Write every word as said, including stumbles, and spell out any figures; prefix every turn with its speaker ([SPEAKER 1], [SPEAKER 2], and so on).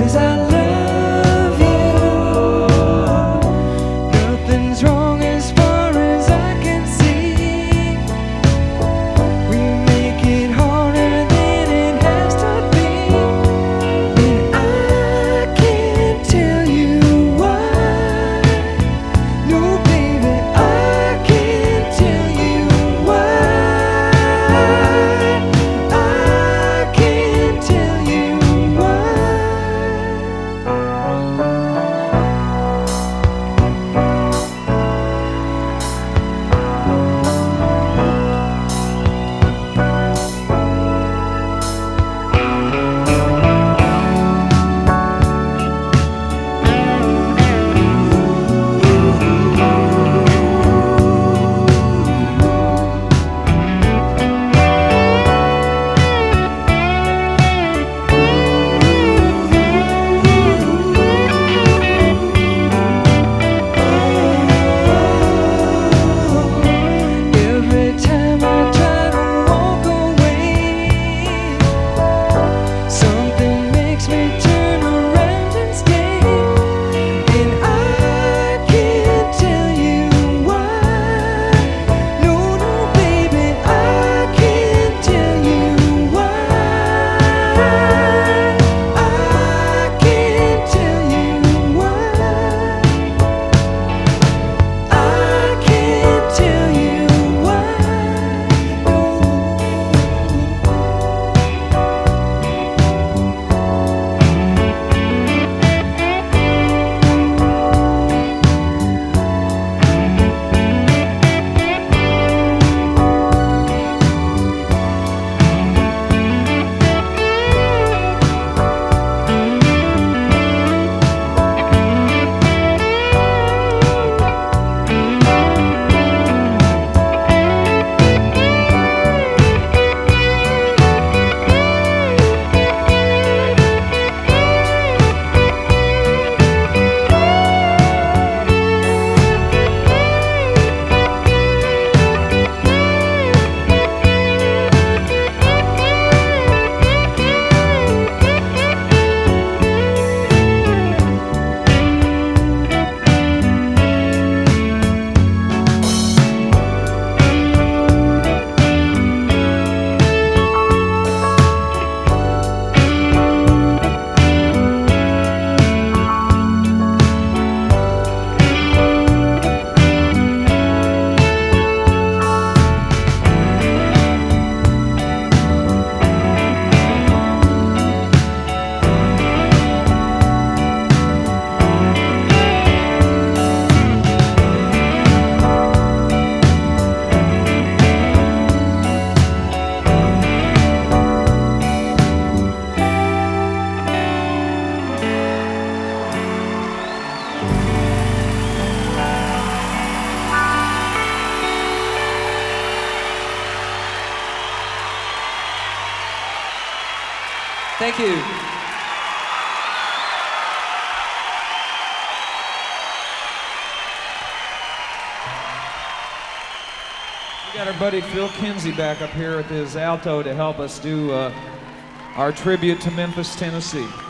[SPEAKER 1] 'cause I love you. Nothing's wrong as far as I can see. We make it harder than it has to be, and I can't tell you why. No, baby, I can't tell you why. I can't tell you why. Every time I try to walk away, something makes me turn around and stay, and I can't tell you why. No, no, baby, I can't tell you why. I can't tell you why. I can't tell you why. No.
[SPEAKER 2] Thank you. We got our buddy Phil Kinsey back up here with his alto to help us do uh, our tribute to Memphis, Tennessee.